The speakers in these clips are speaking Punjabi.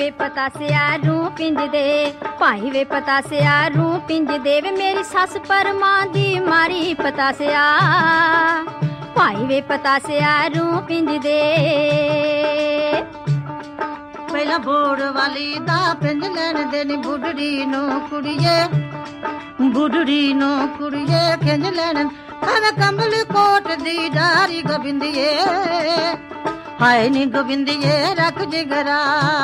ਵੇ ਪਤਾਸਿਆ ਰੂ ਪਿੰਜਦੇ, ਭਾਈ ਵੇ ਪਤਾਸਿਆ ਰੂ ਪਿੰਜਦੇ ਵੇ ਮੇਰੀ ਸੱਸ ਪਰਮਾਂ ਦੀ ਮਾਰੀ ਪਤਾਸਿਆ, ਭਾਈ ਵੇ ਪਤਾਸਿਆ ਰੂ ਪਿੰਜਦੇ। ਪਹਿਲਾਂ ਬੋੜ ਵਾਲੀ ਦਾ ਪਿੰਜ ਲੈਣ ਦੇ ਨੀ ਬੁੱਢੜੀ ਨੂੰ ਕੁੜੀਏ, ਬੁੱਢੜੀ ਨੂੰ ਕੁੜੀਏ ਖਿੰਜ ਲੈਣ ਖਾਵੇ ਕੰਬਲ ਕੋਟ ਦੀ ਡਾਰੀ ਗੋਬਿੰਦੀਏ, ਹਾਏ ਨੀ ਗੋਬਿੰਦੀਏ ਰੱਖ ਜਿਗਰਾ।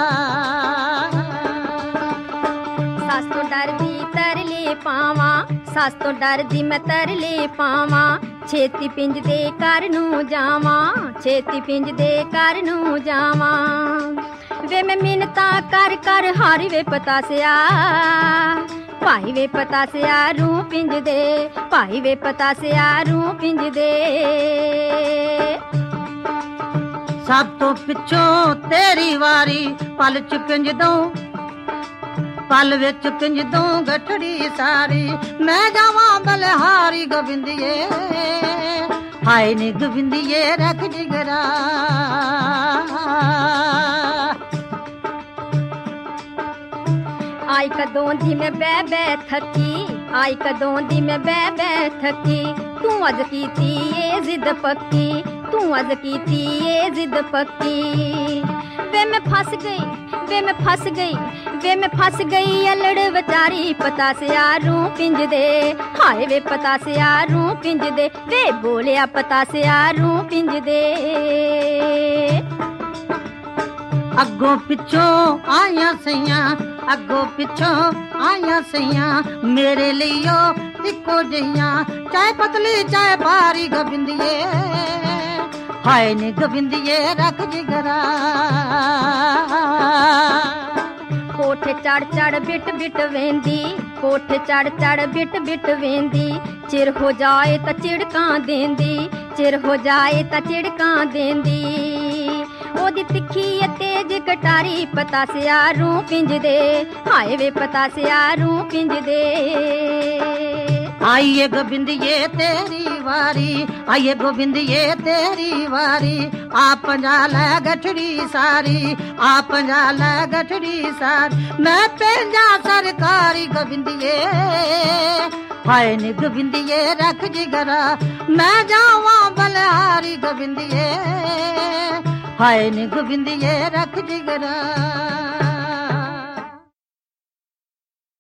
ਸੱਸ ਤੋਂ ਡਰਦੀ ਤਰਲੇ ਪਾਵਾਂ, ਸੱਸ ਤੋਂ ਡਰਦੀ ਮੈਂ ਤਰਲੇ ਪਾਵਾਂ, ਛੇਤੀ ਪਿੰਜ ਦੇ ਘਰ ਨੂੰ ਜਾਵਾਂ, ਛੇਤੀ ਪਿੰਜ ਦੇ ਘਰ ਨੂੰ ਜਾਵਾਂ। ਵੇ ਮੈਂ ਮਿੰਨਤਾਂ ਕਰ ਕਰ ਹਾਰੀ ਵੇ ਪਤਾਸਿਆ, ਭਾਈ ਵੇ ਪਤਾਸਿਆ ਰੂ ਪਿੰਜਦੇ, ਭਾਈ ਵੇ ਪਤਾਸਿਆ ਰੂ ਪਿੰਜਦੇ। ਸਭ ਤੋਂ ਪਿੱਛੋਂ ਤੇਰੀ ਵਾਰੀ ਪਲ ਚ ਪਿੰਜ ਦਊਂ, ਪਲ ਵਿੱਚ ਪਿੰਜ ਦਊਂ ਗਠੜੀ ਸਾਰੀ, ਮੈਂ ਜਾਵਾਂ ਬਲਿਹਾਰੀ ਗੋਬਿੰਦੀਏ, ਹਾਏ ਨੀ ਗੋਬਿੰਦੀਏ ਰੱਖ ਜਿਗਰਾ। ਆਈ ਕਦੋਂ ਦੀ ਮੈਂ ਬਹਿ ਬਹਿ ਥੱਕੀ, ਆਈ ਕਦੋਂ ਦੀ ਮੈਂ ਬਹਿ ਬਹਿ ਥੱਕੀ, ਤੂੰ ਅੱਜ ਕੀਤੀ ਏ ਜ਼ਿੱਦ ਪੱਕੀ, ਤੂੰ ਅੱਜ ਕੀਤੀ ਏ ਜ਼ਿੱਦ ਪੱਕੀ। ਵੇ ਮੈਂ ਫਸ ਗਈ, ਵੇ ਮੈਂ ਫਸ ਗਈ, ਵੇ ਮੈਂ ਫਸ ਗਈ ਅਲੜ ਵਿਚਾਰੀ ਪਤਾਸਿਆ ਰੂ ਪਿੰਜਦੇ, ਹਾਏ ਵੇ ਪਤਾਸਿਆ ਰੂ ਪਿੰਜਦੇ, ਵੇ ਬੋਲਿਆ ਪਤਾਸਿਆ ਰੂ ਪਿੰਜਦੇ। ਅੱਗੋਂ ਪਿੱਛੋਂ ਆਈਆਂ ਸਈਆਂ, ਅੱਗੋਂ ਪਿੱਛੋਂ ਆਈਆਂ ਸਈਆਂ, ਮੇਰੇ ਲਈ ਉਹ ਇੱਕੋ ਜਿਹੀਆਂ, ਚਾਹੇ ਪਤਲੀ ਚਾਹੇ ਭਾਰੀ ਗੋਬਿੰਦੀਏ, ਹਾਏ ਨੀ ਗੋਬਿੰਦੀਏ ਰੱਖ ਜਿਗਰਾ। ਕੋਠੇ ਚੜ ਚੜ ਬਿਟ ਬਿਟ ਵੇਂਦੀ, ਕੋਠੇ ਚੜ ਚੜ ਬਿਟ ਬਿਟ ਵੇਂਦੀ, ਚਿਰ ਹੋ ਜਾਏ ਤਾਂ ਝਿੜਕਾਂ ਦੇਂਦੀ, ਚਿਰ ਹੋ ਜਾਏ ਤਾਂ ਝਿੜਕਾਂ ਦੇਂਦੀ। ਉਹਦੀ ਤਿੱਖੀ ਤੇਜ ਕਟਾਰੀ ਪਤਾਸਿਆ ਰੂ ਪਿੰਜਦੇ, ਹਾਏ ਵੇ ਪਤਾਸਿਆ ਰੂ ਪਿੰਜਦੇ। ਆਈਏ ਗੋਬਿੰਦੀਏ ਤੇਰੀ ਵਾਰੀ, ਆਈਏ ਗੋਬਿੰਦੀਏ ਤੇਰੀ ਵਾਰੀ, ਆ ਪੰਜਾ ਲੈ ਗਠੜੀ ਸਾਰੀ, ਆ ਪੰਜਾ ਲੈ ਗਠੜੀ ਸਾਰੀ, ਮੈਂ ਪੰਜਾ ਸਰਕਾਰੀ ਗੋਬਿੰਦੀਏ, ਹਾਏ ਨੀ ਗੋਬਿੰਦੀਏ ਰੱਖ ਜਿਗਰਾ। ਮੈਂ ਜਾਵਾਂ ਬਲਿਹਾਰੀ ਗੋਬਿੰਦੀਏ, ਹਾਏ ਨੀ ਗੋਬਿੰਦੀਏ ਰੱਖ ਜਿਗਰਾ।